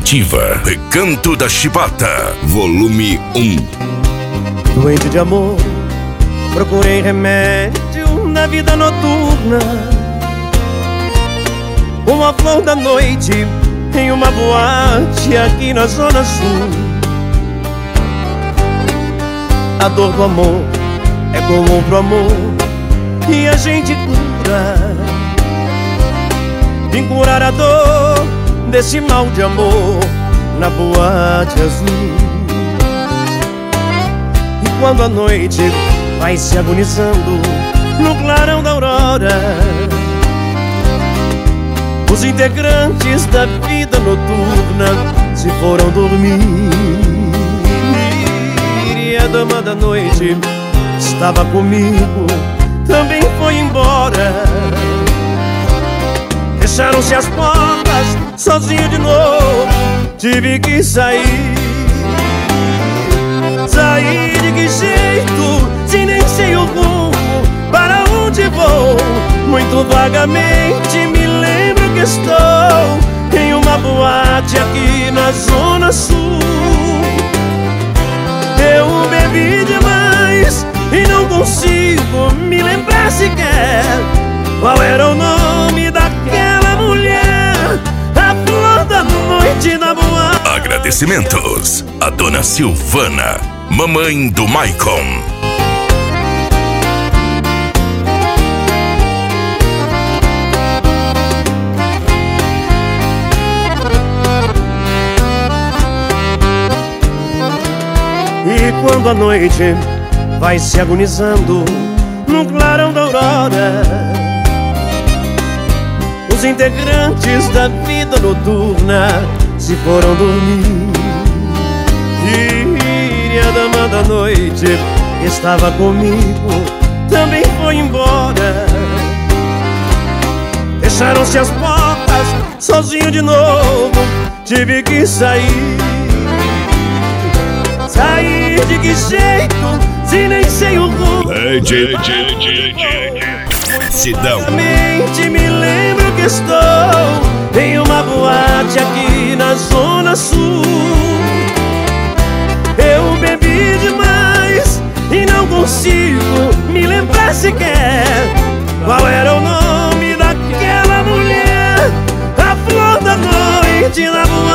Ativa, Recanto da Chibata, volume 1. Doente de amor, procurei remédio na vida noturna, uma flor da noite em uma boate aqui na Zona Sul. A dor do amor é comum pro amor e a gente cura. Vim curar a dor desse mal de amor na boate azul. E quando a noite vai se agonizando no clarão da aurora, os integrantes da vida noturna se foram dormir. E a dama da noite estava comigo, também foi embora. Fecharam-se as portas, sozinho de novo, tive que sair. Sair de que jeito, se nem sei o rumo, para onde vou? Muito vagamente me lembro que estou em uma boate aqui na Zona Sul. Eu bebi demais e não consigo me lembrar sequer qual era o nome daquela mulher, a flor da noite da boate. Agradecimentos a dona Silvana, mamãe do Maicon. E quando a noite vai se agonizando no clarão da aurora, os integrantes da vida noturna se foram dormir. E a dama da noite que estava comigo também foi embora. Fecharam-se as portas, sozinho de novo, tive que sair. Sair de que jeito, se nem sei o rumo? Sidão. Mente me lembro que estou em uma boate aqui na Zona Sul. Eu bebi demais e não consigo me lembrar sequer qual era o nome daquela mulher, a flor da noite na boate.